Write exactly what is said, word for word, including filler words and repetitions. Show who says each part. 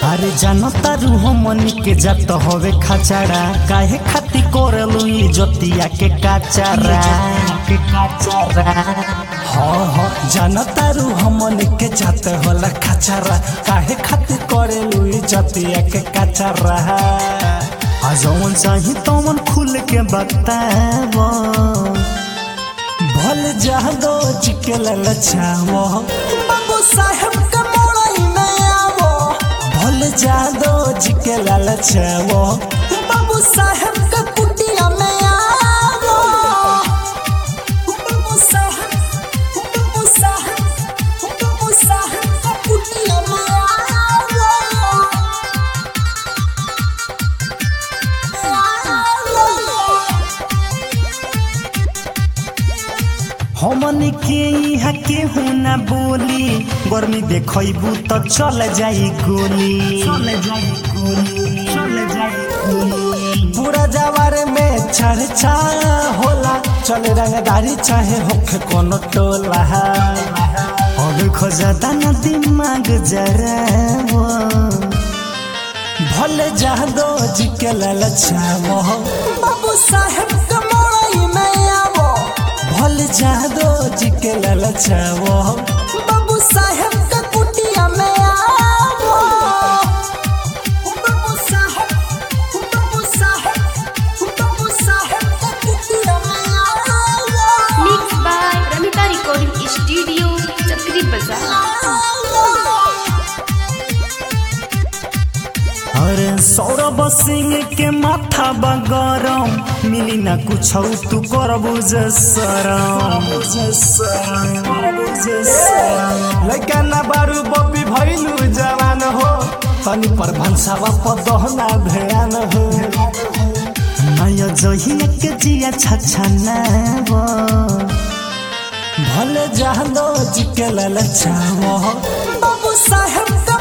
Speaker 1: अरे जानता रू हमनी के जात होवे खचाड़ा काहे खाती कोरलू इज्जतिया के काचारा के काचारा हो हो जानता रू हमनी के जात होला खचाड़ा काहे खाती कोरलू इज्जतिया के काचारा आजवन चाही तमन खुल के बतावो भल जादो चिके ललचावो बाबू साहब का मोड़ई में आवो भल जादो चिके ललचावो बाबू साहब का कुटिया में आवो बाबू साहब बाबू साहब बाबू साहब का कुटिया में हमनी के यहाँ केहू ना बोली गर्मी देखबू तो चल जाई गोली चल जाई गोली चल जाई गोली पूरा जवार में चर्चा होला चल रंगदारी चाहे होखे कोनो टोला अब खोजता ना दिमाग जरा भले जादो जी के ललचावो बाबू साहब का मोड़ई में आवो भल जादो जी के ललचावो बाबू साहब का कुटिया में आवो बाबू साहब बाबू साहब बाबू साहब का कुटिया में आवो।
Speaker 2: Mix by Ramita recording studio Chakri Bazar.
Speaker 1: अरे सौरभ सिंह के माथा बगरम मिली ना कुछ तू करबू जसरम लड़का ना बारू बपी भइलू जवान हो तनी पर भंसावा पदहना ध्यान हो नया जहिया के जिया छछना भले जादो जी के ललचावो बाबू साहब का